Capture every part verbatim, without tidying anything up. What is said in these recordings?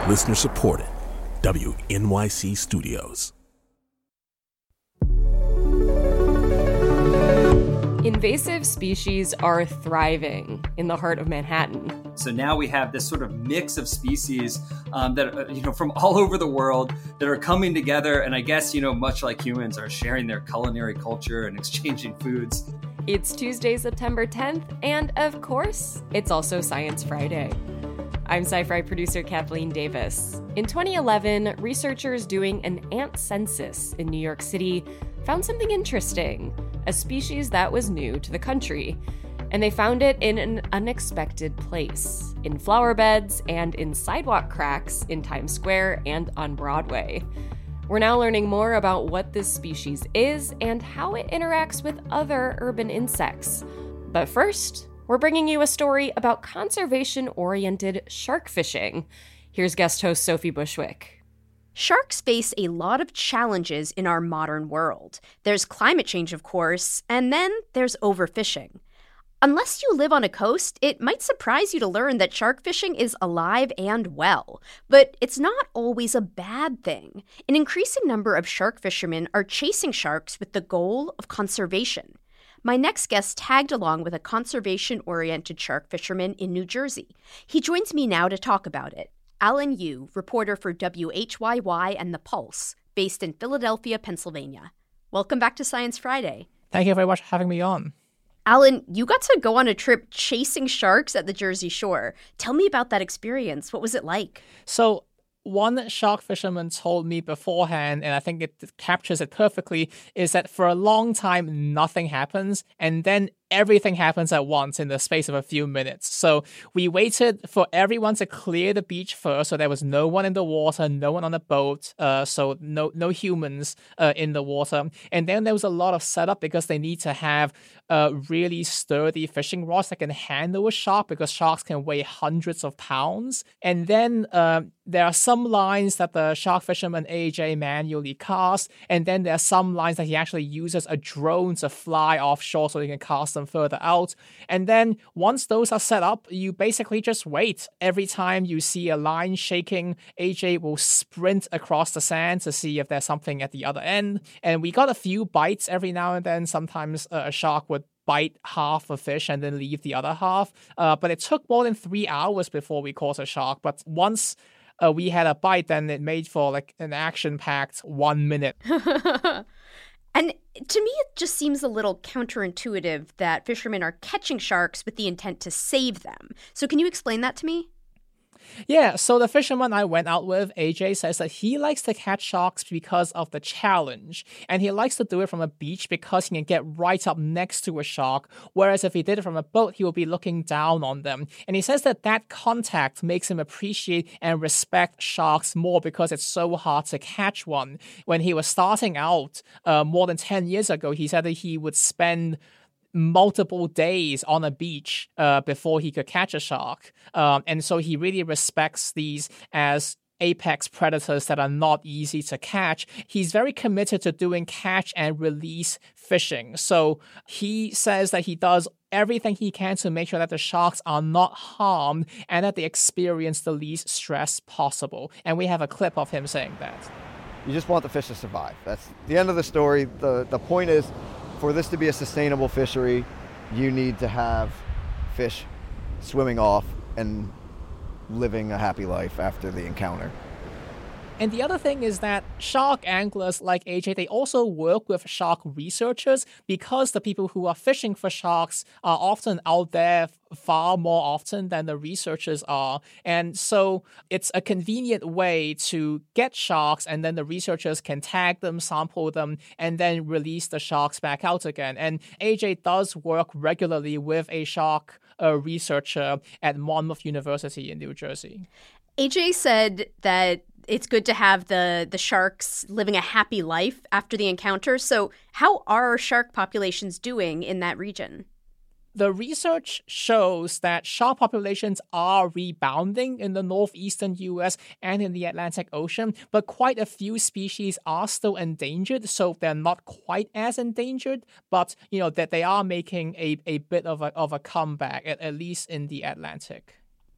Listener supported. W N Y C Studios. Invasive species are thriving in the heart of Manhattan. So now we have this sort of mix of species um, that are, you know, from all over the world that are coming together. And I guess, you know, much like humans, are sharing their culinary culture and exchanging foods. It's Tuesday, September tenth, and of course, it's also Science Friday. I'm Sci-Fi producer Kathleen Davis. In twenty eleven, researchers doing an ant census in New York City found something interesting, a species that was new to the country. And they found it in an unexpected place, in flower beds and in sidewalk cracks in Times Square and on Broadway. We're now learning more about what this species is and how it interacts with other urban insects. But first, we're bringing you a story about conservation-oriented shark fishing. Here's guest host Sophie Bushwick. Sharks face a lot of challenges in our modern world. There's climate change, of course, and then there's overfishing. Unless you live on a coast, it might surprise you to learn that shark fishing is alive and well. But it's not always a bad thing. An increasing number of shark fishermen are chasing sharks with the goal of conservation. My next guest tagged along with a conservation-oriented shark fisherman in New Jersey. He joins me now to talk about it. Alan Yu, reporter for W H Y Y and The Pulse, based in Philadelphia, Pennsylvania. Welcome back to Science Friday. Thank you very much for having me on. Alan, you got to go on a trip chasing sharks at the Jersey Shore. Tell me about that experience. What was it like? So one shark fisherman told me beforehand, and I think it captures it perfectly, is that for a long time, nothing happens, and then everything happens at once in the space of a few minutes. So we waited for everyone to clear the beach first, so there was no one in the water, no one on the boat, uh, so no no humans uh, in the water. And then there was a lot of setup because they need to have uh, really sturdy fishing rods that can handle a shark, because sharks can weigh hundreds of pounds. And then uh, there are some lines that the shark fisherman A J manually casts, and then there are some lines that he actually uses a drone to fly offshore so he can cast them further out. And then once those are set up, you basically just wait. Every time you see a line shaking, A J will sprint across the sand to see if there's something at the other end. And we got a few bites every now and then. Sometimes uh, a shark would bite half a fish and then leave the other half. Uh, but it took more than three hours before we caught a shark. But once uh, we had a bite, then it made for like an action-packed one minute. And to me, it just seems a little counterintuitive that fishermen are catching sharks with the intent to save them. So can you explain that to me? Yeah, so the fisherman I went out with, A J, says that he likes to catch sharks because of the challenge. And he likes to do it from a beach because he can get right up next to a shark, whereas if he did it from a boat, he will be looking down on them. And he says that that contact makes him appreciate and respect sharks more because it's so hard to catch one. When he was starting out uh, more than ten years ago, he said that he would spend multiple days on a beach uh, before he could catch a shark. Um, and so he really respects these as apex predators that are not easy to catch. He's very committed to doing catch and release fishing. So he says that he does everything he can to make sure that the sharks are not harmed and that they experience the least stress possible. And we have a clip of him saying that. You just want the fish to survive. That's the end of the story. The, the point is, for this to be a sustainable fishery, you need to have fish swimming off and living a happy life after the encounter. And the other thing is that shark anglers like A J, they also work with shark researchers because the people who are fishing for sharks are often out there far more often than the researchers are. And so it's a convenient way to get sharks, and then the researchers can tag them, sample them, and then release the sharks back out again. And A J does work regularly with a shark uh, researcher at Monmouth University in New Jersey. A J said that it's good to have the, the sharks living a happy life after the encounter. So how are shark populations doing in that region? The research shows that shark populations are rebounding in the northeastern U S and in the Atlantic Ocean, but quite a few species are still endangered, so they're not quite as endangered, but you know that they are making a, a bit of a of a comeback, at, at least in the Atlantic.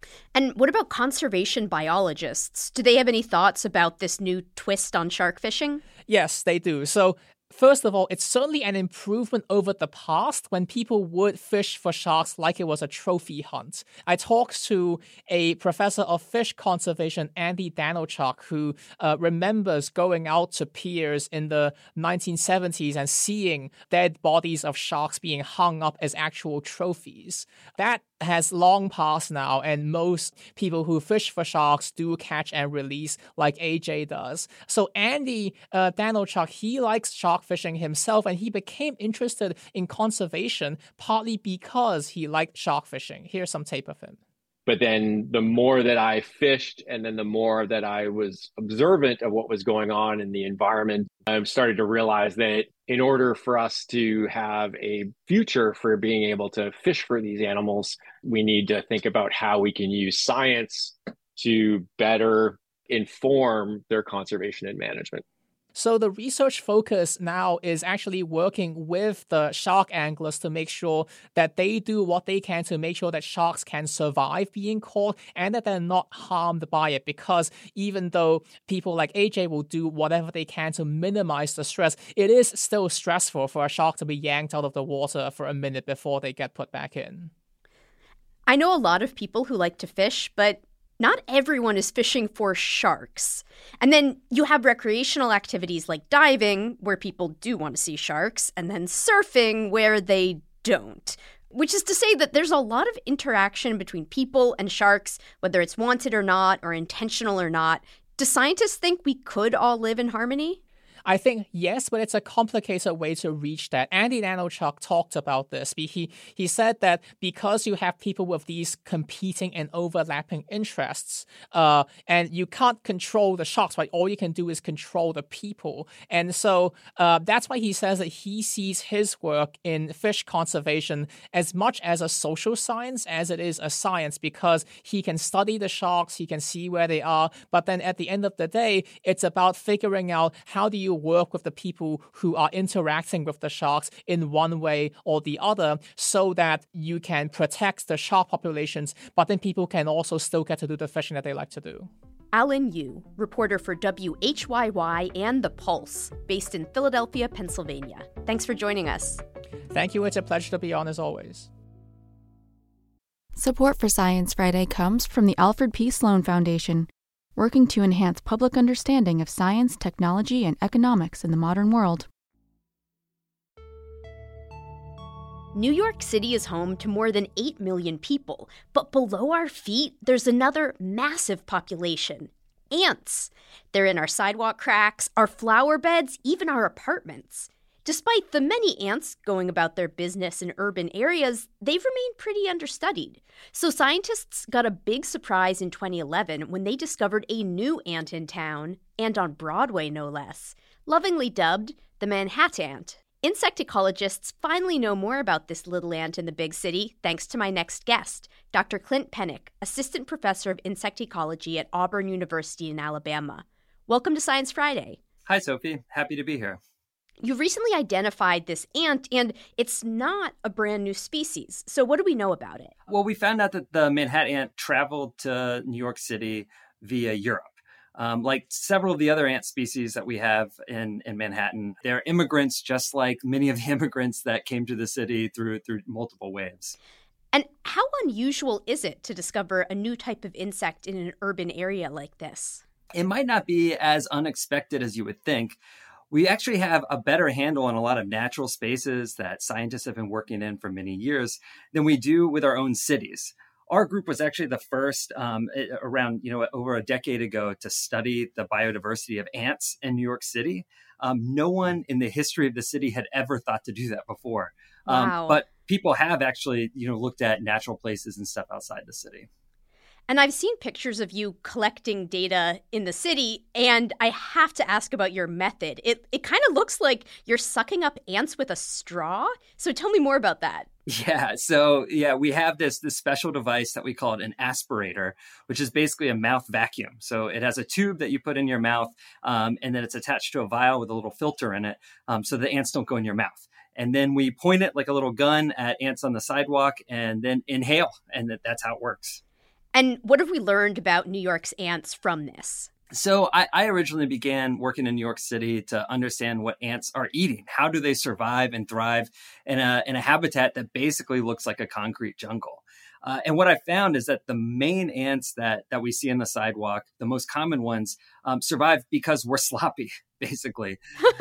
And what about conservation biologists? Do they have any thoughts about this new twist on shark fishing? Yes, they do. So first of all, it's certainly an improvement over the past when people would fish for sharks like it was a trophy hunt. I talked to a professor of fish conservation, Andy Danochuk, who uh, remembers going out to piers in the nineteen seventies and seeing dead bodies of sharks being hung up as actual trophies. That has long passed now, and most people who fish for sharks do catch and release like A J does. So Andy uh, Danochuk, he likes shark fishing himself, and he became interested in conservation partly because he liked shark fishing. Here's some tape of him. But then the more that I fished and then the more that I was observant of what was going on in the environment, I started to realize that in order for us to have a future for being able to fish for these animals, we need to think about how we can use science to better inform their conservation and management. So the research focus now is actually working with the shark anglers to make sure that they do what they can to make sure that sharks can survive being caught and that they're not harmed by it. Because even though people like A J will do whatever they can to minimize the stress, it is still stressful for a shark to be yanked out of the water for a minute before they get put back in. I know a lot of people who like to fish, but not everyone is fishing for sharks. And then you have recreational activities like diving, where people do want to see sharks, and then surfing, where they don't. Which is to say that there's a lot of interaction between people and sharks, whether it's wanted or not, or intentional or not. Do scientists think we could all live in harmony? I think yes, but it's a complicated way to reach that. Andy Danochuk talked about this. He he said that because you have people with these competing and overlapping interests, uh, and you can't control the sharks, right? All you can do is control the people. And so uh, that's why he says that he sees his work in fish conservation as much as a social science as it is a science, because he can study the sharks, he can see where they are, but then at the end of the day, it's about figuring out how do you work with the people who are interacting with the sharks in one way or the other so that you can protect the shark populations, but then people can also still get to do the fishing that they like to do. Alan Yu, reporter for W H Y Y and The Pulse, based in Philadelphia, Pennsylvania. Thanks for joining us. Thank you. It's a pleasure to be on as always. Support for Science Friday comes from the Alfred P. Sloan Foundation, working to enhance public understanding of science, technology, and economics in the modern world. New York City is home to more than eight million people, but below our feet, there's another massive population. Ants. They're in our sidewalk cracks, our flower beds, even our apartments. Despite the many ants going about their business in urban areas, they've remained pretty understudied. So scientists got a big surprise in twenty eleven when they discovered a new ant in town, and on Broadway no less, lovingly dubbed the Manhattan ant. Insect ecologists finally know more about this little ant in the big city thanks to my next guest, Doctor Clint Pennick, assistant professor of insect ecology at Auburn University in Alabama. Welcome to Science Friday. Hi, Sophie. Happy to be here. You recently identified this ant, and it's not a brand new species. So what do we know about it? Well, we found out that the Manhattan ant traveled to New York City via Europe. Um, like several of the other ant species that we have in, in Manhattan, they're immigrants just like many of the immigrants that came to the city through through multiple waves. And how unusual is it to discover a new type of insect in an urban area like this? It might not be as unexpected as you would think. We actually have a better handle on a lot of natural spaces that scientists have been working in for many years than we do with our own cities. Our group was actually the first um, around, you know, over a decade ago to study the biodiversity of ants in New York City. Um, no one in the history of the city had ever thought to do that before. Wow. Um, but people have actually, you know, looked at natural places and stuff outside the city. And I've seen pictures of you collecting data in the city, and I have to ask about your method. It it kind of looks like you're sucking up ants with a straw. So tell me more about that. Yeah. So, yeah, we have this, this special device that we call it an aspirator, which is basically a mouth vacuum. So it has a tube that you put in your mouth, um, and then it's attached to a vial with a little filter in it, um, so the ants don't go in your mouth. And then we point it like a little gun at ants on the sidewalk and then inhale, and that, that's how it works. And what have we learned about New York's ants from this? So I, I originally began working in New York City to understand what ants are eating. How do they survive and thrive in a in a habitat that basically looks like a concrete jungle? Uh, and what I found is that the main ants that that we see on the sidewalk, the most common ones, um, survive because we're sloppy, basically.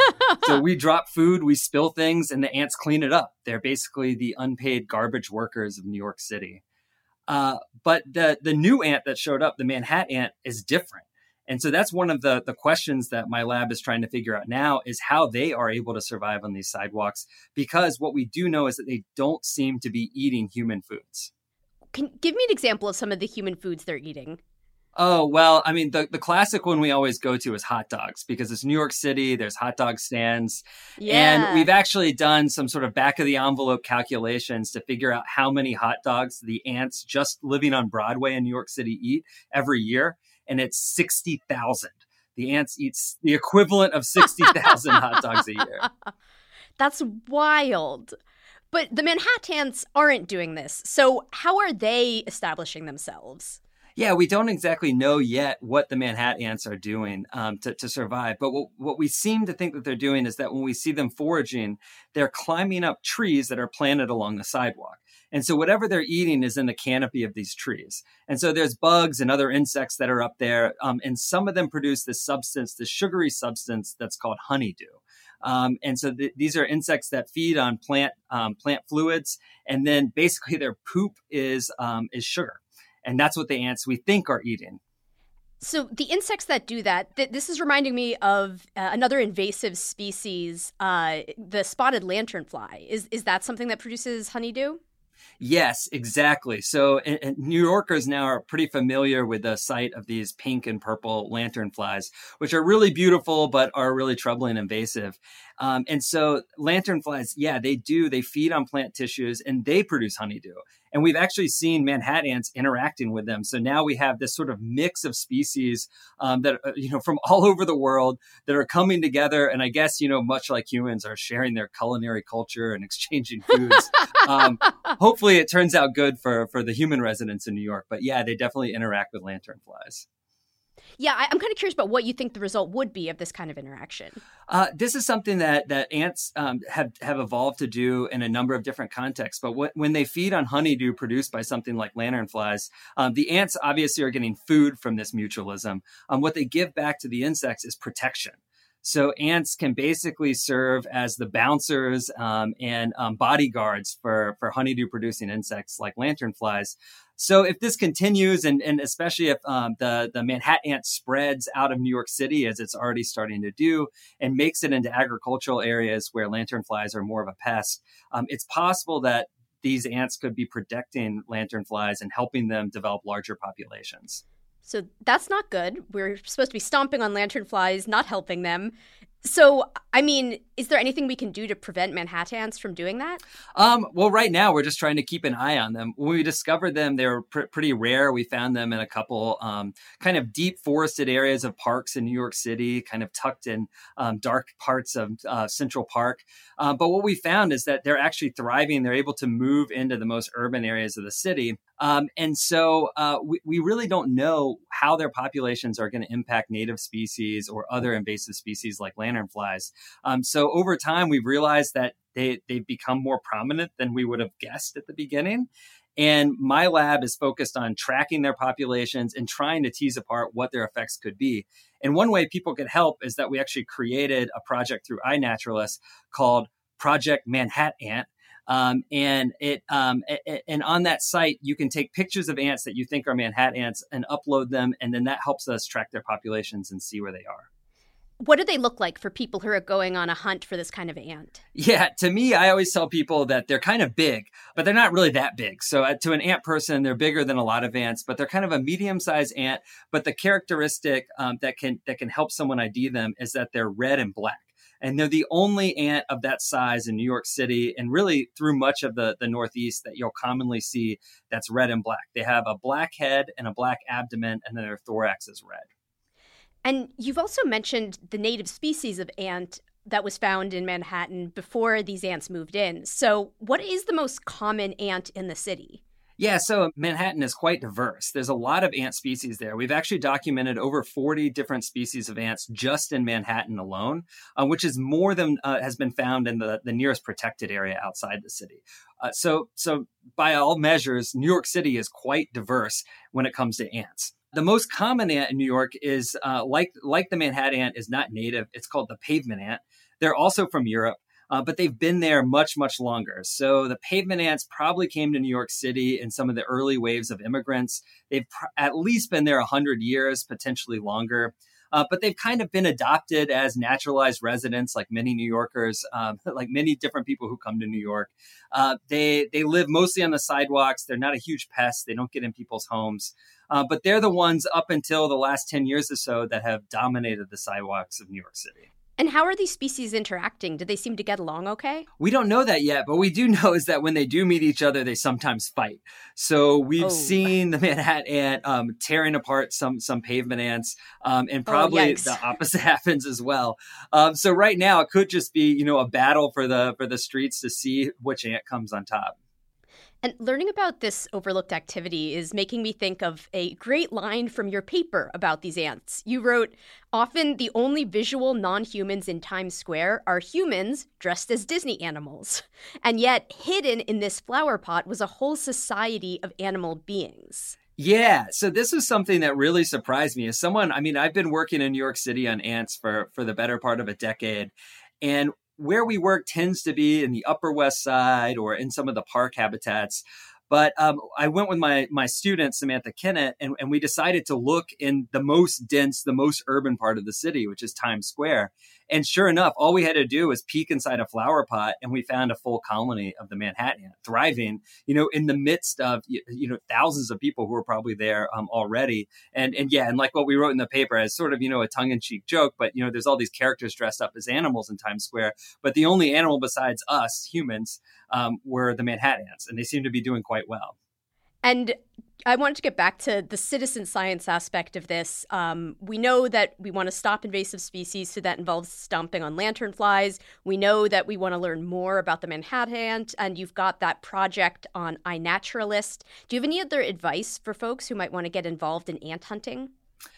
So we drop food, we spill things, and the ants clean it up. They're basically the unpaid garbage workers of New York City. Uh, but the the new ant that showed up, the Manhattan ant, is different. And so that's one of the, the questions that my lab is trying to figure out now is how they are able to survive on these sidewalks, because what we do know is that they don't seem to be eating human foods. Can you give me an example of some of the human foods they're eating? Oh, well, I mean, the, the classic one we always go to is hot dogs, because it's New York City, there's hot dog stands. Yeah. And we've actually done some sort of back of the envelope calculations to figure out how many hot dogs the ants just living on Broadway in New York City eat every year. And it's sixty thousand. The ants eat the equivalent of sixty thousand hot dogs a year. That's wild. But the Manhattans aren't doing this. So how are they establishing themselves? Yeah, we don't exactly know yet what the Manhattan ants are doing um, to, to survive. But what, what we seem to think that they're doing is that when we see them foraging, they're climbing up trees that are planted along the sidewalk. And so whatever they're eating is in the canopy of these trees. And so there's bugs and other insects that are up there. Um, and some of them produce this substance, this sugary substance that's called honeydew. Um, and so th- these are insects that feed on plant um, plant fluids. And then basically their poop is um, is sugar. And that's what the ants we think are eating. So the insects that do that, th- this is reminding me of uh, another invasive species, uh, the spotted lanternfly. Is is that something that produces honeydew? Yes, exactly. So and, and New Yorkers now are pretty familiar with the sight of these pink and purple lanternflies, which are really beautiful, but are really troubling and invasive. Um, and so lanternflies, yeah, they do. They feed on plant tissues and they produce honeydew. And we've actually seen Manhattan ants interacting with them. So now we have this sort of mix of species um, that, uh, you know, from all over the world that are coming together. And I guess, you know, much like humans are sharing their culinary culture and exchanging foods. um, hopefully it turns out good for, for the human residents in New York. But yeah, they definitely interact with lanternflies. Yeah, I, I'm kind of curious about what you think the result would be of this kind of interaction. Uh, this is something that that ants um, have, have evolved to do in a number of different contexts. But wh- when they feed on honeydew produced by something like lanternflies, um, the ants obviously are getting food from this mutualism. Um, what they give back to the insects is protection. So ants can basically serve as the bouncers um, and um, bodyguards for, for honeydew-producing insects like lanternflies. So if this continues, and, and especially if um, the, the Manhattan ant spreads out of New York City, as it's already starting to do, and makes it into agricultural areas where lanternflies are more of a pest, um, it's possible that these ants could be protecting lanternflies and helping them develop larger populations. So that's not good. We're supposed to be stomping on lanternflies, not helping them. So, I mean, is there anything we can do to prevent Manhattans from doing that? Um, well, right now, we're just trying to keep an eye on them. When we discovered them, they were pr- pretty rare. We found them in a couple um, kind of deep forested areas of parks in New York City, kind of tucked in um, dark parts of uh, Central Park. Uh, but what we found is that they're actually thriving. They're able to move into the most urban areas of the city. Um, and so uh, we, we really don't know how their populations are going to impact native species or other invasive species like lanternflies. Um, so over time, we've realized that they, they've become more prominent than we would have guessed at the beginning. And my lab is focused on tracking their populations and trying to tease apart what their effects could be. And one way people could help is that we actually created a project through iNaturalist called Project Manhattan. Um, and it um, a, and on that site, you can take pictures of ants that you think are Manhattan ants and upload them. And then that helps us track their populations and see where they are. What do they look like for people who are going on a hunt for this kind of ant? Yeah, to me, I always tell people that they're kind of big, but they're not really that big. So uh, to an ant person, they're bigger than a lot of ants, but they're kind of a medium-sized ant. But the characteristic um, that can that can help someone I D them is that they're red and black. And they're the only ant of that size in New York City and really through much of the, the Northeast that you'll commonly see that's red and black. They have a black head and a black abdomen, and then their thorax is red. And you've also mentioned the native species of ant that was found in Manhattan before these ants moved in. So what is the most common ant in the city? Yeah, so Manhattan is quite diverse. There's a lot of ant species there. We've actually documented over forty different species of ants just in Manhattan alone, uh, which is more than uh, has been found in the, the nearest protected area outside the city. Uh, so, so by all measures, New York City is quite diverse when it comes to ants. The most common ant in New York is, uh, like, like the Manhattan ant, is not native. It's called the pavement ant. They're also from Europe. Uh, but they've been there much, much longer. So the pavement ants probably came to New York City in some of the early waves of immigrants. They've pr- at least been there one hundred years, potentially longer. Uh, but they've kind of been adopted as naturalized residents, like many New Yorkers, um, like many different people who come to New York. Uh, they they live mostly on the sidewalks. They're not a huge pest. They don't get in people's homes. Uh, but they're the ones up until the last ten years or so that have dominated the sidewalks of New York City. And how are these species interacting? Do they seem to get along okay? We don't know that yet, but we do know is that when they do meet each other, they sometimes fight. So we've oh. seen the Manhattan ant um, tearing apart some some pavement ants, um, and probably oh, the opposite happens as well. Um, so right now, it could just be, you know, a battle for the for the streets to see which ant comes on top. And learning about this overlooked activity is making me think of a great line from your paper about these ants. You wrote, "Often the only visual non-humans in Times Square are humans dressed as Disney animals. And yet hidden in this flower pot was a whole society of animal beings." Yeah, so this was something that really surprised me. As someone, I mean, I've been working in New York City on ants for, for the better part of a decade. And where we work tends to be in the Upper West Side or in some of the park habitats. But um, I went with my my student, Samantha Kennett, and, and we decided to look in the most dense, the most urban part of the city, which is Times Square. And sure enough, all we had to do was peek inside a flower pot, and we found a full colony of the Manhattan ant thriving, you know, in the midst of, you know, thousands of people who were probably there um, already. And and yeah, and like what we wrote in the paper as sort of, you know, a tongue-in-cheek joke, but, you know, there's all these characters dressed up as animals in Times Square. But the only animal besides us, humans, um, were the Manhattan ants, and they seem to be doing quite well. And I wanted to get back to the citizen science aspect of this. Um, we know that we want to stop invasive species, so that involves stomping on lanternflies. We know that we want to learn more about the Manhattan ant, and you've got that project on iNaturalist. Do you have any other advice for folks who might want to get involved in ant hunting?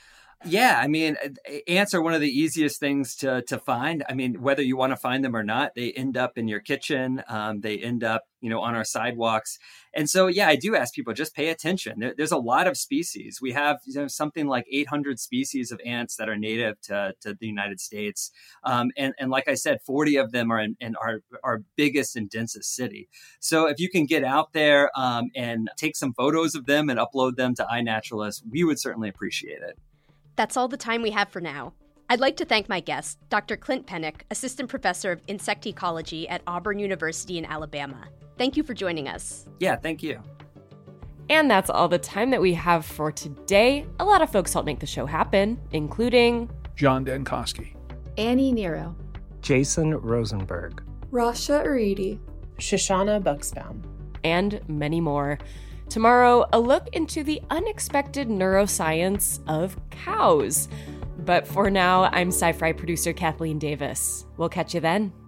Yeah, I mean, ants are one of the easiest things to to find. I mean, whether you want to find them or not, they end up in your kitchen. Um, they end up, you know, on our sidewalks. And so, yeah, I do ask people, just pay attention. There, there's a lot of species. We have, you know, something like eight hundred species of ants that are native to, to the United States. Um, and, and like I said, forty of them are in, in our, our biggest and densest city. So if you can get out there um, and take some photos of them and upload them to iNaturalist, we would certainly appreciate it. That's all the time we have for now. I'd like to thank my guest, Doctor Clint Pennick, Assistant Professor of Insect Ecology at Auburn University in Alabama. Thank you for joining us. Yeah, thank you. And that's all the time that we have for today. A lot of folks helped make the show happen, including John Dankosky, Annie Nero, Jason Rosenberg, Rasha Aridi, Shoshana Buxbaum, and many more. Tomorrow, a look into the unexpected neuroscience of cows. But for now, I'm Sci-Fi producer Kathleen Davis. We'll catch you then.